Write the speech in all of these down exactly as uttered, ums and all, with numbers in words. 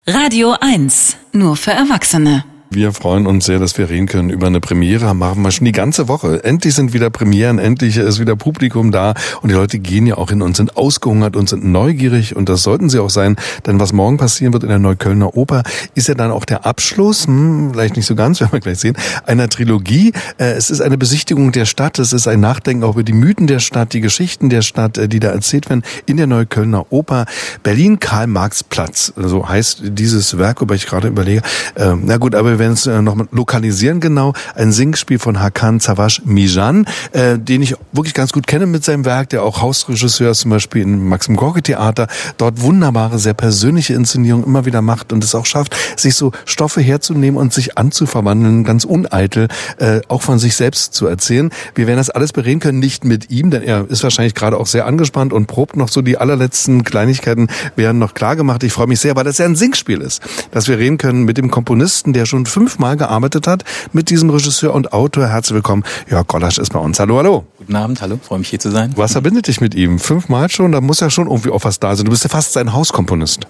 Radio eins, nur für Erwachsene. Wir freuen uns sehr, dass wir reden können über eine Premiere. Machen wir schon die ganze Woche. Endlich sind wieder Premieren, endlich ist wieder Publikum da. Und die Leute gehen ja auch hin und sind ausgehungert und sind neugierig. Und das sollten sie auch sein. Denn was morgen passieren wird in der Neuköllner Oper, ist ja dann auch der Abschluss, hm, vielleicht nicht so ganz, werden wir gleich sehen, einer Trilogie. Es ist eine Besichtigung der Stadt. Es ist ein Nachdenken auch über die Mythen der Stadt, die Geschichten der Stadt, die da erzählt werden in der Neuköllner Oper. Berlin-Karl-Marx-Platz, so heißt dieses Werk, wobei ich gerade überlege. Äh, na gut, aber wir werden es äh, noch mal lokalisieren genau. Ein Singspiel von Hakan Savaş-Mijan, äh, den ich wirklich ganz gut kenne mit seinem Werk, der auch Hausregisseur ist, zum Beispiel im Maxim-Gorki-Theater, dort wunderbare, sehr persönliche Inszenierungen immer wieder macht und es auch schafft, sich so Stoffe herzunehmen und sich anzuverwandeln, ganz uneitel, äh, auch von sich selbst zu erzählen. Wir werden das alles bereden können, nicht mit ihm, denn er ist wahrscheinlich gerade auch sehr angespannt und probt noch so die allerletzten Kleinigkeiten, werden noch klar gemacht. Ich freue mich sehr, weil das ja ein Singspiel ist, dass wir reden können mit dem Komponisten, der schon fünfmal gearbeitet hat, mit diesem Regisseur und Autor. Herzlich willkommen. Jörg Gollasch ist bei uns. Hallo, hallo. Guten Abend, hallo. Freue mich hier zu sein. Was verbindet dich mit ihm? Fünfmal schon? Da muss ja schon irgendwie auch was da sein. Du bist ja fast sein Hauskomponist.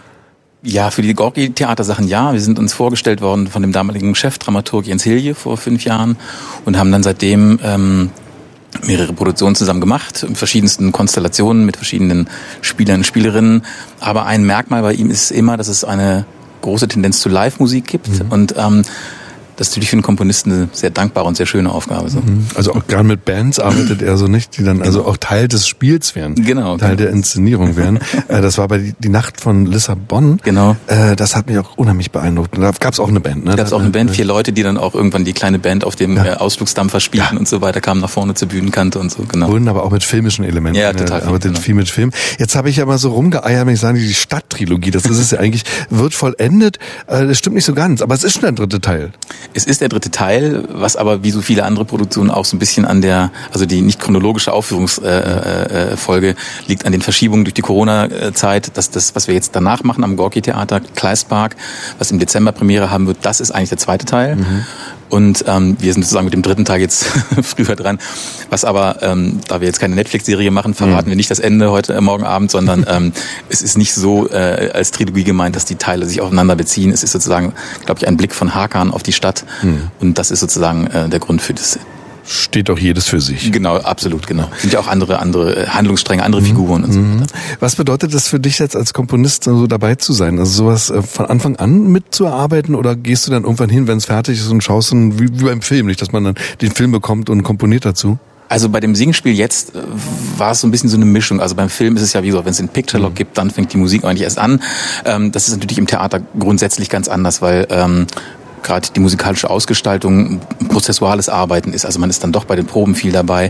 Ja, für die Gorki-Theatersachen ja. Wir sind uns vorgestellt worden von dem damaligen Chefdramaturg Jens Hilje vor fünf Jahren und haben dann seitdem ähm, mehrere Produktionen zusammen gemacht, in verschiedensten Konstellationen mit verschiedenen Spielern und Spielerinnen. Aber ein Merkmal bei ihm ist immer, dass es eine große Tendenz zu Live-Musik gibt mhm. und ähm, das ist natürlich für einen Komponisten eine sehr dankbare und sehr schöne Aufgabe. So. Also auch gerade mit Bands arbeitet er so nicht, die dann also auch Teil des Spiels wären, genau, Teil genau. der Inszenierung wären. Das war bei die, die Nacht von Lissabon. Genau. Das hat mich auch unheimlich beeindruckt. Da gab es auch eine Band. Ne? Da gab es auch eine Band, vier Leute, die dann auch irgendwann die kleine Band auf dem ja. Ausflugsdampfer spielten ja. und so weiter, kamen nach vorne zur Bühnenkante und so. Genau. Wunderbar, auch mit filmischen Elementen. Ja, total. Er arbeitet genau. viel mit Film. Jetzt habe ich ja mal so rumgeeiert, wenn ich sage, die Stadttrilogie, das ist es ja eigentlich, wird vollendet. Das stimmt nicht so ganz, aber es ist schon der dritte Teil. Es ist der dritte Teil. Was aber wie so viele andere Produktionen auch so ein bisschen an der, also die nicht chronologische Aufführungsfolge äh, äh, liegt an den Verschiebungen durch die Corona-Zeit, dass das, was wir jetzt danach machen am Gorki-Theater, Kleistpark, was im Dezember Premiere haben wird, das ist eigentlich der zweite Teil. Mhm. Und ähm, wir sind sozusagen mit dem dritten Teil jetzt früher dran. Was aber, ähm, da wir jetzt keine Netflix-Serie machen, verraten mhm. wir nicht das Ende heute, äh, morgen Abend, sondern ähm, es ist nicht so äh, als Trilogie gemeint, dass die Teile sich aufeinander beziehen. Es ist sozusagen, glaube ich, ein Blick von Hakan auf die Stadt. Mhm. Und das ist sozusagen äh, der Grund für das. Steht doch jedes für sich. Genau, absolut, genau. Sind ja auch andere, andere Handlungsstränge, andere mhm. Figuren und so weiter. Was bedeutet das für dich jetzt als Komponist, so dabei zu sein? Also sowas von Anfang an mitzuarbeiten oder gehst du dann irgendwann hin, wenn es fertig ist und schaust dann wie, wie beim Film, nicht, dass man dann den Film bekommt und komponiert dazu? Also bei dem Singspiel jetzt war es so ein bisschen so eine Mischung. Also beim Film ist es ja wie so, wenn es den Picture Log mhm. gibt, dann fängt die Musik eigentlich erst an. Das ist natürlich im Theater grundsätzlich ganz anders, weil ähm, gerade die musikalische Ausgestaltung prozessuales Arbeiten ist. Also man ist dann doch bei den Proben viel dabei.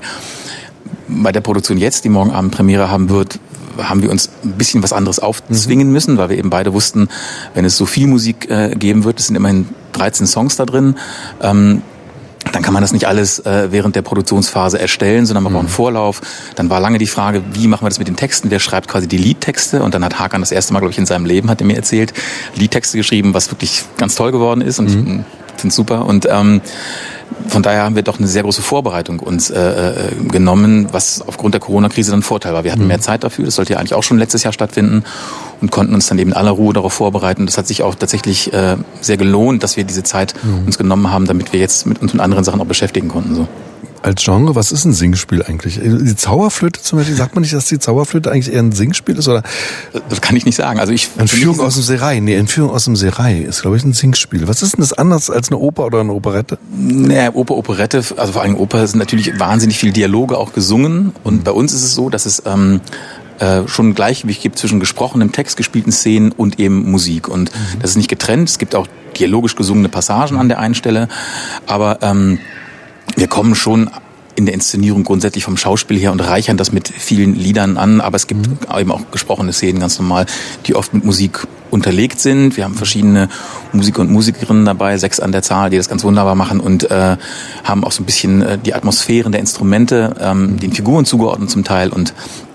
Bei der Produktion jetzt, die morgen Abend Premiere haben wird, haben wir uns ein bisschen was anderes aufzwingen müssen, weil wir eben beide wussten, wenn es so viel Musik äh, geben wird, es sind immerhin dreizehn Songs da drin, ähm, dann kann man das nicht alles äh, während der Produktionsphase erstellen, sondern man braucht einen Vorlauf. Dann war lange die Frage, wie machen wir das mit den Texten? Wer schreibt quasi die Liedtexte? Und dann hat Hakan das erste Mal, glaube ich, in seinem Leben, hat er mir erzählt, Liedtexte geschrieben, was wirklich ganz toll geworden ist. Und mhm. ich finde es super. Und ähm, von daher haben wir doch eine sehr große Vorbereitung uns äh, äh, genommen, was aufgrund der Corona-Krise dann Vorteil war. Wir hatten mhm. mehr Zeit dafür. Das sollte ja eigentlich auch schon letztes Jahr stattfinden und konnten uns dann eben in aller Ruhe darauf vorbereiten. Das hat sich auch tatsächlich äh, sehr gelohnt, dass wir diese Zeit mhm. uns genommen haben, damit wir jetzt mit uns mit anderen Sachen auch beschäftigen konnten. So. Als Genre, was ist ein Singspiel eigentlich? Die Zauberflöte zum Beispiel, sagt man nicht, dass die Zauberflöte eigentlich eher ein Singspiel ist? Oder? Das kann ich nicht sagen. Also ich Entführung aus dem Serail, nee, Entführung aus dem Serail ist, glaube ich, ein Singspiel. Was ist denn das anders als eine Oper oder eine Operette? Naja, Oper, Operette, also vor allem Oper sind natürlich wahnsinnig viele Dialoge auch gesungen. Und bei uns ist es so, dass es ähm, äh, schon ein Gleichgewicht gibt zwischen gesprochenem Text, gespielten Szenen und eben Musik. Und mhm. das ist nicht getrennt. Es gibt auch dialogisch gesungene Passagen an der einen Stelle. Aber ähm, wir kommen schon in der Inszenierung grundsätzlich vom Schauspiel her und reichern das mit vielen Liedern an, aber es gibt mhm. eben auch gesprochene Szenen ganz normal, die oft mit Musik unterlegt sind. Wir haben verschiedene Musiker und Musikerinnen dabei, sechs an der Zahl, die das ganz wunderbar machen und äh, haben auch so ein bisschen äh, die Atmosphären der Instrumente, ähm, den Figuren zugeordnet zum Teil und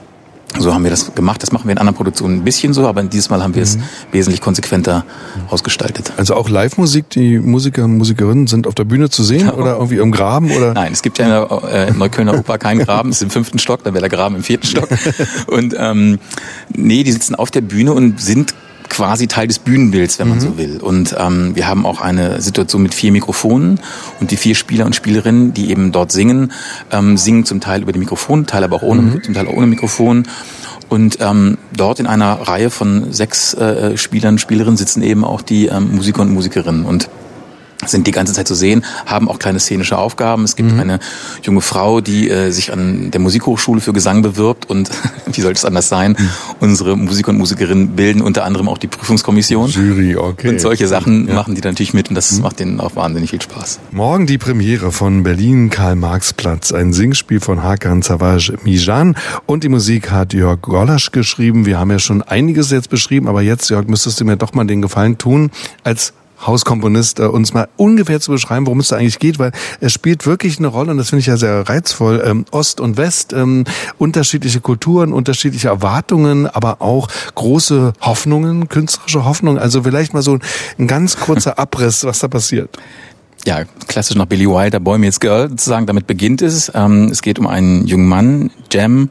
so haben wir das gemacht. Das machen wir in anderen Produktionen ein bisschen so, aber dieses Mal haben wir es mhm. wesentlich konsequenter ausgestaltet. Also auch Live-Musik, die Musiker und Musikerinnen sind auf der Bühne zu sehen ja. oder irgendwie im Graben? Oder? Nein, es gibt ja in der äh, Neuköllner Oper keinen Graben, es ist im fünften Stock, dann wäre der Graben im vierten Stock. Und ähm, nee, die sitzen auf der Bühne und sind quasi Teil des Bühnenbilds, wenn man mhm. so will. Und ähm, wir haben auch eine Situation mit vier Mikrofonen und die vier Spieler und Spielerinnen, die eben dort singen, ähm, singen zum Teil über die Mikrofone, Teil aber auch ohne, mhm. zum Teil auch ohne Mikrofon. Und ähm, dort in einer Reihe von sechs äh, Spielern und Spielerinnen sitzen eben auch die ähm, Musiker und Musikerinnen und sind die ganze Zeit zu sehen, haben auch kleine szenische Aufgaben. Es gibt mhm. eine junge Frau, die äh, sich an der Musikhochschule für Gesang bewirbt und wie soll es anders sein? Mhm. Unsere Musiker und Musikerinnen bilden unter anderem auch die Prüfungskommission. Jury, okay. Und solche Sachen ja. machen die dann natürlich mit und das mhm. macht denen auch wahnsinnig viel Spaß. Morgen die Premiere von Berlin Karl-Marx-Platz, ein Singspiel von Hakan Savage Mijan und die Musik hat Jörg Golasch geschrieben. Wir haben ja schon einiges jetzt beschrieben, aber jetzt, Jörg, müsstest du mir doch mal den Gefallen tun, als Hauskomponist, äh, uns mal ungefähr zu beschreiben, worum es da eigentlich geht, weil es spielt wirklich eine Rolle und das finde ich ja sehr reizvoll. Ähm, Ost und West, ähm, unterschiedliche Kulturen, unterschiedliche Erwartungen, aber auch große Hoffnungen, künstlerische Hoffnungen. Also vielleicht mal so ein ganz kurzer Abriss, was da passiert. Ja, klassisch nach Billy Wilder, Boy Meets Girl, sozusagen, damit beginnt es. Ähm, es geht um einen jungen Mann, Jem,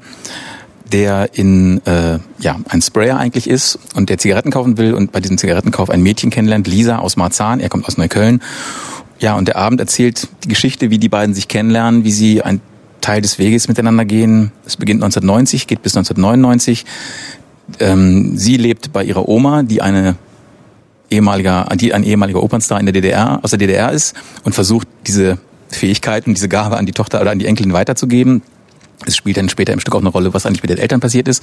der in äh, ja ein Sprayer eigentlich ist und der Zigaretten kaufen will und bei diesem Zigarettenkauf ein Mädchen kennenlernt, Lisa aus Marzahn, er kommt aus Neukölln. Ja, und der Abend erzählt die Geschichte, wie die beiden sich kennenlernen, wie sie ein Teil des Weges miteinander gehen. Es beginnt neunzehnhundertneunzig, geht bis neunzehnhundertneunundneunzig. Ähm, sie lebt bei ihrer Oma, die eine ehemaliger, die ein ehemaliger Opernstar in der D D R, aus der D D R ist und versucht, diese Fähigkeiten, diese Gabe an die Tochter oder an die Enkelin weiterzugeben. Es spielt dann später im Stück auch eine Rolle, was eigentlich mit den Eltern passiert ist.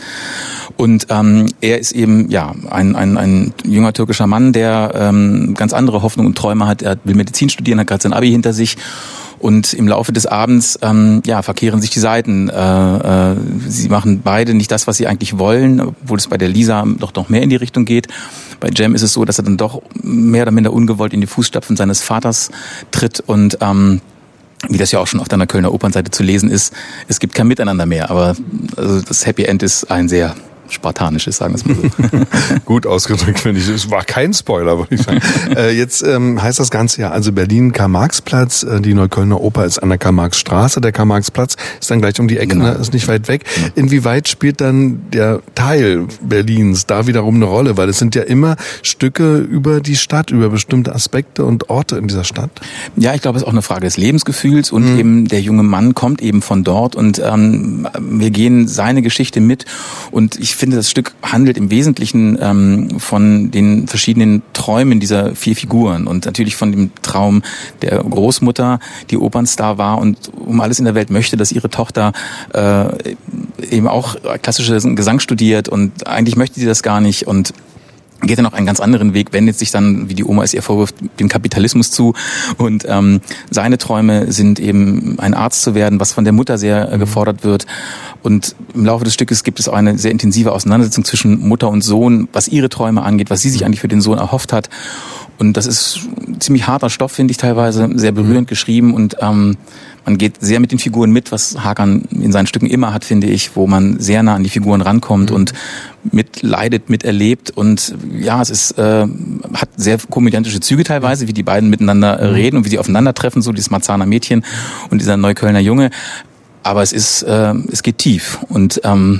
Und ähm, er ist eben ja ein, ein, ein junger türkischer Mann, der ähm, ganz andere Hoffnungen und Träume hat. Er will Medizin studieren, hat gerade sein Abi hinter sich. Und im Laufe des Abends ähm, ja verkehren sich die Seiten. Äh, äh, sie machen beide nicht das, was sie eigentlich wollen, obwohl es bei der Lisa doch noch mehr in die Richtung geht. Bei Jem ist es so, dass er dann doch mehr oder minder ungewollt in die Fußstapfen seines Vaters tritt und ähm, wie das ja auch schon auf deiner Kölner Opernseite zu lesen ist, es gibt kein Miteinander mehr, aber also das Happy End ist ein sehr spartanisches, sagen wir es mal so. Gut ausgedrückt, finde ich. Es war kein Spoiler, würde ich sagen. äh, jetzt ähm, heißt das Ganze ja, also Berlin Karl-Marx-Platz, äh, die Neuköllner Oper ist an der Karl-Marx-Straße, der Karl-Marx-Platz ist dann gleich um die Ecke, genau. Ne? Ist nicht weit weg. Genau. Inwieweit spielt dann der Teil Berlins da wiederum eine Rolle? Weil es sind ja immer Stücke über die Stadt, über bestimmte Aspekte und Orte in dieser Stadt. Ja, ich glaube, es ist auch eine Frage des Lebensgefühls und mhm. eben der junge Mann kommt eben von dort und ähm, wir gehen seine Geschichte mit und ich Ich finde, das Stück handelt im Wesentlichen ähm, von den verschiedenen Träumen dieser vier Figuren und natürlich von dem Traum der Großmutter, die Opernstar war und um alles in der Welt möchte, dass ihre Tochter äh, eben auch klassische Gesang studiert und eigentlich möchte sie das gar nicht und geht dann auch einen ganz anderen Weg, wendet sich dann, wie die Oma es ihr vorwirft, dem Kapitalismus zu und ähm, seine Träume sind eben ein Arzt zu werden, was von der Mutter sehr äh, gefordert wird und im Laufe des Stückes gibt es auch eine sehr intensive Auseinandersetzung zwischen Mutter und Sohn, was ihre Träume angeht, was sie sich eigentlich für den Sohn erhofft hat und das ist ziemlich harter Stoff, finde ich teilweise, sehr berührend geschrieben und ähm, man geht sehr mit den Figuren mit, was Hakan in seinen Stücken immer hat, finde ich, wo man sehr nah an die Figuren rankommt mhm. und mitleidet, miterlebt und ja, es ist äh, hat sehr komödiantische Züge teilweise, wie die beiden miteinander äh, reden und wie sie aufeinandertreffen, so dieses Marzahner Mädchen und dieser Neuköllner Junge. Aber es ist, äh, es geht tief und ähm,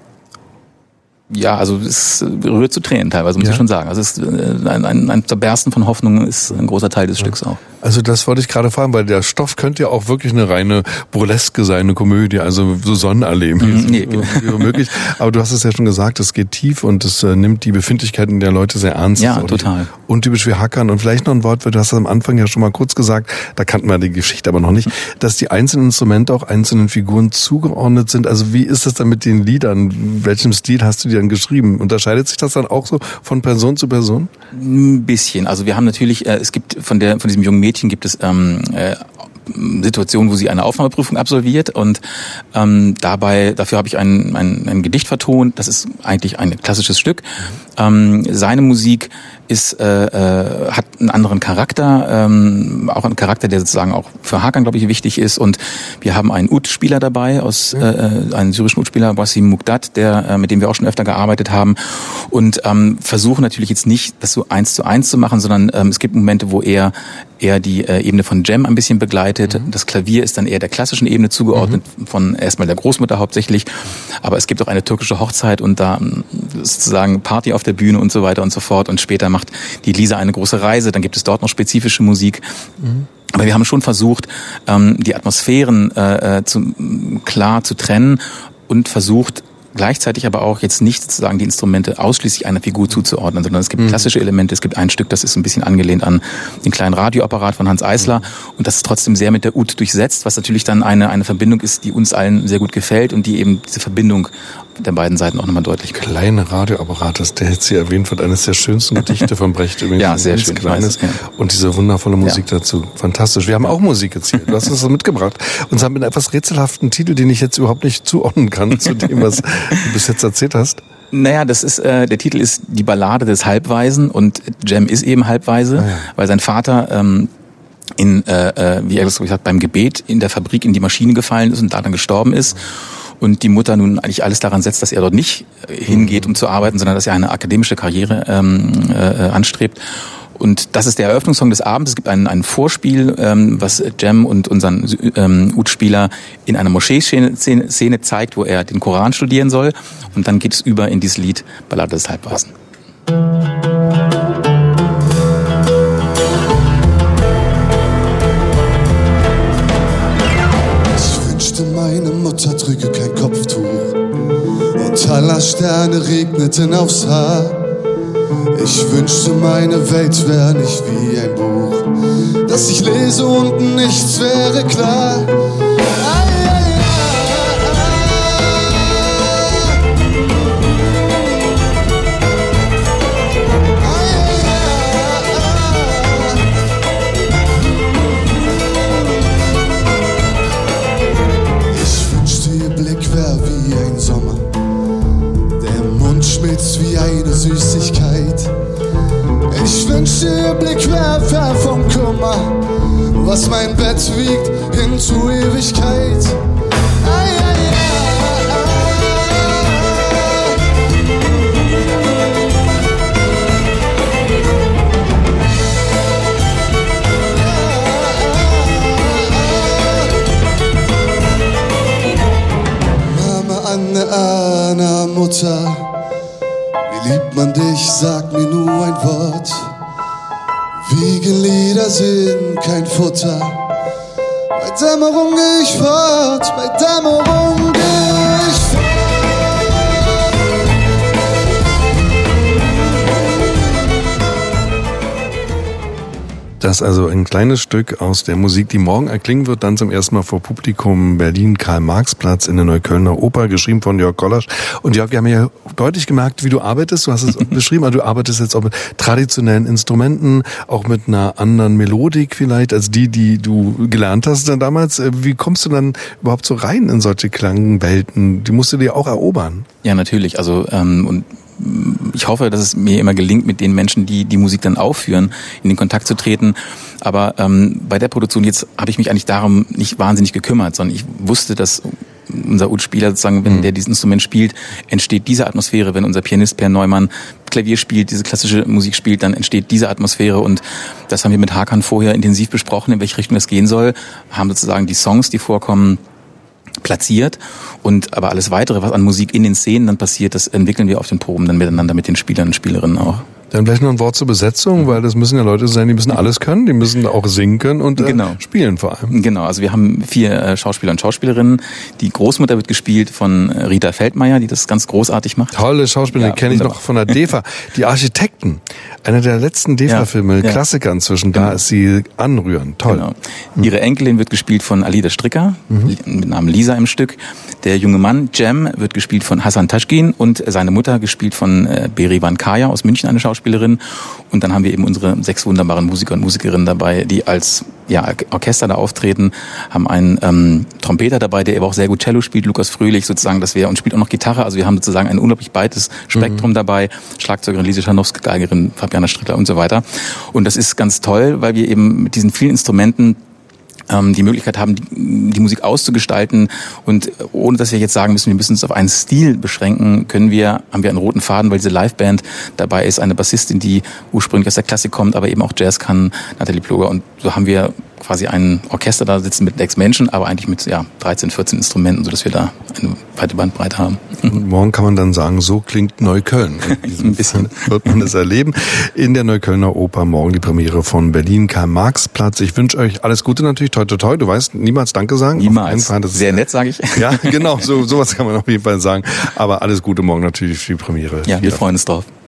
ja, also es rührt zu Tränen teilweise, muss ja. ich schon sagen. Also es ist ein, ein, ein Zerbersten von Hoffnung ist ein großer Teil des ja. Stücks auch. Also das wollte ich gerade fragen, weil der Stoff könnte ja auch wirklich eine reine Burleske sein, eine Komödie, also so Sonnenallee mhm, nee. wäre möglich. Aber du hast es ja schon gesagt, es geht tief und es äh, nimmt die Befindlichkeiten der Leute sehr ernst. Ja, total. Untypisch wie Hakan. Und vielleicht noch ein Wort, weil du hast es am Anfang ja schon mal kurz gesagt, da kannten wir die Geschichte aber noch nicht, dass die einzelnen Instrumente auch einzelnen Figuren zugeordnet sind. Also wie ist das dann mit den Liedern? In welchem Stil hast du die dann geschrieben? Unterscheidet sich das dann auch so von Person zu Person? Ein bisschen. Also wir haben natürlich, äh, es gibt von der von diesem jungen Mädchen gibt es ähm, äh, Situationen, wo sie eine Aufnahmeprüfung absolviert und ähm, dabei dafür habe ich ein, ein, ein Gedicht vertont. Das ist eigentlich ein klassisches Stück. Ähm, seine Musik ist äh, äh, hat einen anderen Charakter, ähm, auch einen Charakter, der sozusagen auch für Hakan, glaube ich, wichtig ist. Und wir haben einen Ud-Spieler dabei, aus äh, einen syrischen Ud-Spieler, Wasim Mugdad, der äh, mit dem wir auch schon öfter gearbeitet haben. Und ähm, versuchen natürlich jetzt nicht, das so eins zu eins zu machen, sondern ähm, es gibt Momente, wo er eher die äh, Ebene von Jem ein bisschen begleitet. Mhm. Das Klavier ist dann eher der klassischen Ebene zugeordnet, mhm. von erstmal der Großmutter hauptsächlich. Aber es gibt auch eine türkische Hochzeit und da sozusagen Party auf der Bühne und so weiter und so fort. Und später macht die Lisa eine große Reise, dann gibt es dort noch spezifische Musik. Mhm. Aber wir haben schon versucht, ähm, die Atmosphären äh, zu, klar zu trennen und versucht, gleichzeitig aber auch jetzt nicht sozusagen die Instrumente ausschließlich einer Figur zuzuordnen, sondern es gibt mhm. klassische Elemente. Es gibt ein Stück, das ist ein bisschen angelehnt an den kleinen Radioapparat von Hanns Eisler und das ist trotzdem sehr mit der Ud durchsetzt, was natürlich dann eine eine Verbindung ist, die uns allen sehr gut gefällt und die eben diese Verbindung der beiden Seiten auch nochmal deutlich macht. Kleine Radioapparat, das der jetzt hier erwähnt wird, eines der schönsten Gedichte von Brecht. Übrigens. Ja, sehr schön. Kleines. Ja. Und diese wundervolle Musik ja. dazu. Fantastisch. Wir haben auch Musik jetzt hier. Du hast es mitgebracht. Und haben einen etwas rätselhaften Titel, den ich jetzt überhaupt nicht zuordnen kann zu dem, was du bis jetzt erzählt hast. Naja, das ist äh, der Titel ist Die Ballade des Halbwaisen und Cem ist eben Halbwaise, ah, ja. weil sein Vater ähm, in, äh, wie er das gesagt hat, beim Gebet in der Fabrik in die Maschine gefallen ist und da dann gestorben ist. Und die Mutter nun eigentlich alles daran setzt, dass er dort nicht hingeht, um zu arbeiten, sondern dass er eine akademische Karriere ähm, äh, anstrebt. Und das ist der Eröffnungssong des Abends. Es gibt ein, ein Vorspiel, ähm, was Cem und unseren ähm, Ud-Spieler in einer Moschee-Szene Szene zeigt, wo er den Koran studieren soll. Und dann geht es über in dieses Lied Ballade des Halbwaisen. Meine Mutter trüge kein Kopftuch und aller Sterne regneten aufs Haar. Ich wünschte, meine Welt wäre nicht wie ein Buch, das ich lese und nichts wäre klar. Wie eine Süßigkeit. Ich wünschte, ihr Blick wär fern vom Kummer, was mein Bett wiegt hin zur Ewigkeit. Ai, ai, Mama, Anne, Anna, Mutter, liebt man dich, sag mir nur ein Wort. Wiegenlieder sind kein Futter. Bei Dämmerung geh ich fort, bei Dämmerung geh ich fort. Das ist also ein kleines Stück aus der Musik, die morgen erklingen wird, dann zum ersten Mal vor Publikum Berlin, Karl-Marx-Platz in der Neuköllner Oper, geschrieben von Jörg Gollasch. Und Jörg, wir haben ja deutlich gemerkt, wie du arbeitest. Du hast es beschrieben, aber du arbeitest jetzt auch mit traditionellen Instrumenten, auch mit einer anderen Melodik vielleicht, als die, die du gelernt hast dann damals. Wie kommst du dann überhaupt so rein in solche Klangwelten? Die musst du dir auch erobern. Ja, natürlich. Also ähm, und ich hoffe, dass es mir immer gelingt, mit den Menschen, die die Musik dann aufführen, in den Kontakt zu treten. Aber ähm, bei der Produktion jetzt habe ich mich eigentlich darum nicht wahnsinnig gekümmert, sondern ich wusste, dass unser Ud-Spieler sozusagen, wenn der dieses Instrument spielt, entsteht diese Atmosphäre. Wenn unser Pianist Per Neumann Klavier spielt, diese klassische Musik spielt, dann entsteht diese Atmosphäre. Und das haben wir mit Hakan vorher intensiv besprochen, in welche Richtung das gehen soll. Haben sozusagen die Songs, die vorkommen, platziert und aber alles weitere, was an Musik in den Szenen dann passiert, das entwickeln wir auf den Proben dann miteinander mit den Spielern und Spielerinnen auch. Dann vielleicht noch ein Wort zur Besetzung, weil das müssen ja Leute sein, die müssen alles können, die müssen auch singen können und äh, genau. spielen vor allem. Genau, also wir haben vier äh, Schauspieler und Schauspielerinnen. Die Großmutter wird gespielt von äh, Rita Feldmeier, die das ganz großartig macht. Tolle Schauspielerin, ja, kenne ich noch von der D E F A. Die Architekten, einer der letzten D E F A-Filme, ja, Klassiker inzwischen, genau. Da ist sie anrührend. Toll. Genau. Mhm. Ihre Enkelin wird gespielt von Alida Stricker, mhm. mit Namen Lisa im Stück. Der junge Mann, Cem, wird gespielt von Hasan Taschkin und seine Mutter gespielt von äh, Berivan Kaya aus München, eine Schauspielerin. Und dann haben wir eben unsere sechs wunderbaren Musiker und Musikerinnen dabei, die als ja, Orchester da auftreten, haben einen ähm, Trompeter dabei, der aber auch sehr gut Cello spielt, Lukas Fröhlich sozusagen, das wäre, und spielt auch noch Gitarre. Also wir haben sozusagen ein unglaublich breites Spektrum mhm. dabei, Schlagzeugerin Lise Scharnowski, Geigerin Fabiana Strittler und so weiter. Und das ist ganz toll, weil wir eben mit diesen vielen Instrumenten die Möglichkeit haben, die, die Musik auszugestalten, und ohne dass wir jetzt sagen müssen, wir müssen uns auf einen Stil beschränken, können wir, haben wir einen roten Faden, weil diese Liveband dabei ist, eine Bassistin, die ursprünglich aus der Klassik kommt, aber eben auch Jazz kann, Nathalie Ploger, und so haben wir quasi ein Orchester da sitzen mit sechs Menschen, aber eigentlich mit ja, dreizehn, vierzehn Instrumenten, sodass wir da eine weite Bandbreite haben. Und morgen kann man dann sagen, so klingt Neukölln. Ein bisschen wird man es erleben. In der Neuköllner Oper morgen die Premiere von Berlin Karl-Marx-Platz. Ich wünsche euch alles Gute natürlich, toi toi toi. Du weißt, niemals Danke sagen. Niemals. Fall, sehr nett, sage ich. Ja, genau, so sowas kann man auf jeden Fall sagen. Aber alles Gute morgen natürlich für die Premiere. Ja, wir freuen uns drauf.